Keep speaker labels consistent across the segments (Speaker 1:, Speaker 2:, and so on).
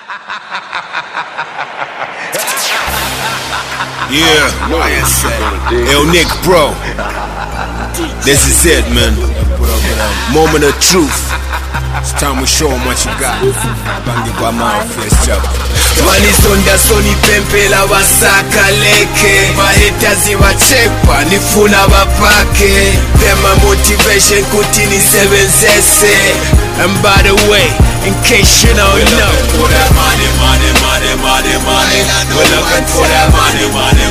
Speaker 1: Yeah, Yo, Nick, bro. This is it, man. Moment of truth. It's time we show them what you got. Bangi kwa first job.
Speaker 2: Wanisonda soni pempela wasaka leke mahitazi wachepa nifuna wapake Dema motivation kutini sebenzese. And by the way, in case you don't know, we're looking for that money. We're looking for that money.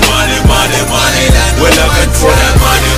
Speaker 2: We're looking for that money.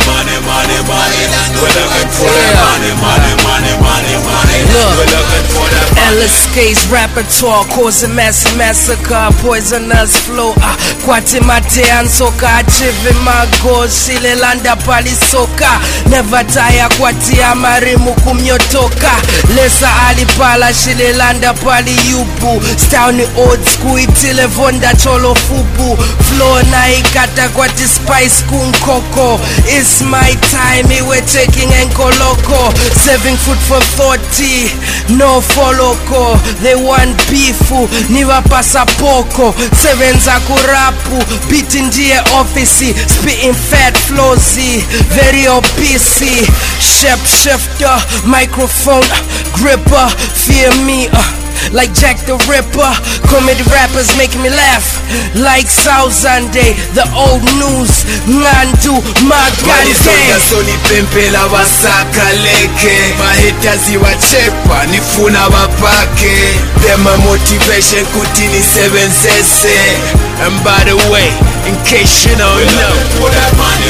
Speaker 2: We're looking for that money. We're looking for that money.
Speaker 3: LSK's repertoire causing massacre, poisonous flow. Kwati mate ansoka, achieving my goals. Shile landa pali soka, never tire kwati amarimu kumyotoka. Lesa alipala shile landa pali yupu. Style ni old school itile vonda cholo fupu. Flow na ikata kwati spice kunkoko. It's my time, we're taking enkoloko. 7 foot for 40, no foloko. They want beefu, niwa pasa poko. 7 za kurapu, beating ndiye office. Spitting fat flowsy, very obese. Shifter, microphone gripper. Fear me, like Jack the Ripper. Comedy rappers making me laugh like South Sunday. The old news, Ngandu, Magande.
Speaker 2: Soni pempela wasaka leke mahitazi wachepa nifuna wapake Dema motivation kutini sebenzese. And by the way, in case you don't know, we're looking for that money.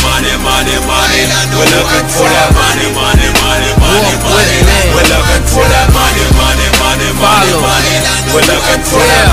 Speaker 2: We're looking for that money. We're looking for that money. We're looking for that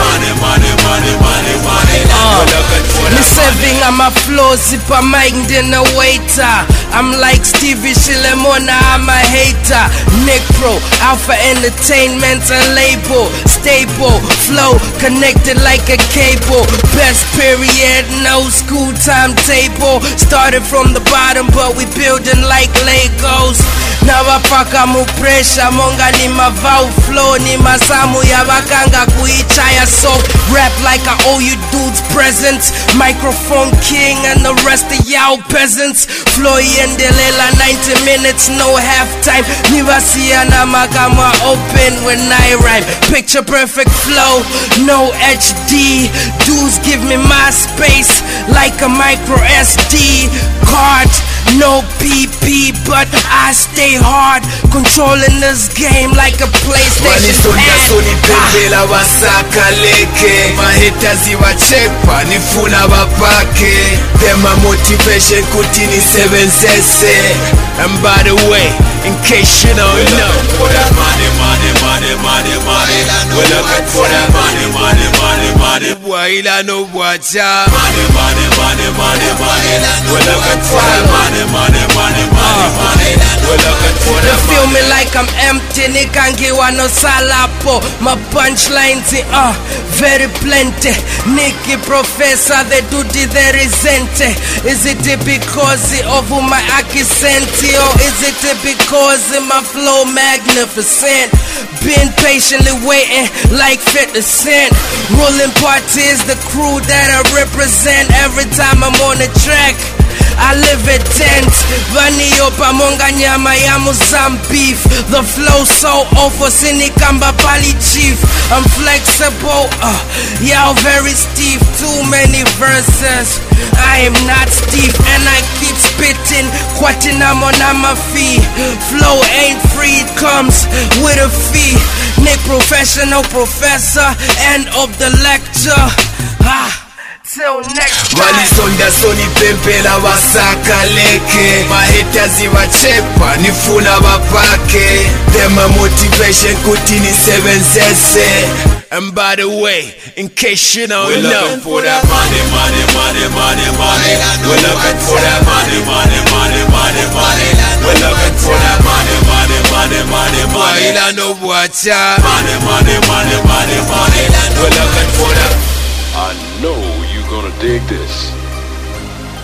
Speaker 2: money.
Speaker 3: Me serving on my flow, zipper mic then a waiter. I'm like Stevie Shilemona, I'm a hater. Nick Pro, Alpha Entertainment and label. Stable, flow, connected like a cable. Best period, no school timetable. Started from the bottom, but we building like Legos. Now I paka mu pressure, monga ni mavau flow, ni masamu ya wakanga kuichaya so. Rap like I owe you dudes presents. Microphone king and the rest of y'all peasants. Flow yendelela 90 minutes, no halftime. Nivasia na makama open when I rhyme. Picture perfect flow, no HD. Dudes give me my space like a micro SD card. No PP, but I stay hard, controlling this game like a PlayStation.
Speaker 2: Soni pempela wasaka leke mahitazi wachepa nifuna wapake Dema motivation kutini sebenzese. And by the way, in case you don't know, we're looking for that money. We're looking for that money. Waila no wacha. We're looking for that money. We're looking for that money.
Speaker 3: Feel me like I'm empty, nikangiwa no salapo. My punchlines, very plenty. Nicky Professor, the duty they resent. Is it because of my accent, or is it because my flow magnificent? Been patiently waiting like 50 Cent. Ruling parties, the crew that I represent. Every time I'm on the track, I live it tense. Vanio pamonga nyama ya Mozambique. The flow so awful, sinikamba pali chief. I'm flexible, y'all very stiff. Too many verses, I am not stiff. And I keep spitting, kwatinamo na my fee. Flow ain't free, it comes with a fee. Nick Professional Professor, end of the lecture. Till next time.
Speaker 2: Wanisonda soni pempela wasaka leke mahitazi wachepa nifuna wapake Dema motivation kutini sebenzese. And by the way, in case you don't know, we're looking for that money. We're looking for that money. We're looking for that money. Waila no wacha. We're looking for that.
Speaker 4: I know you're gonna dig this.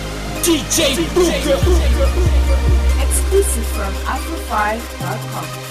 Speaker 5: DJ Booker. Exclusive from Afro5.com.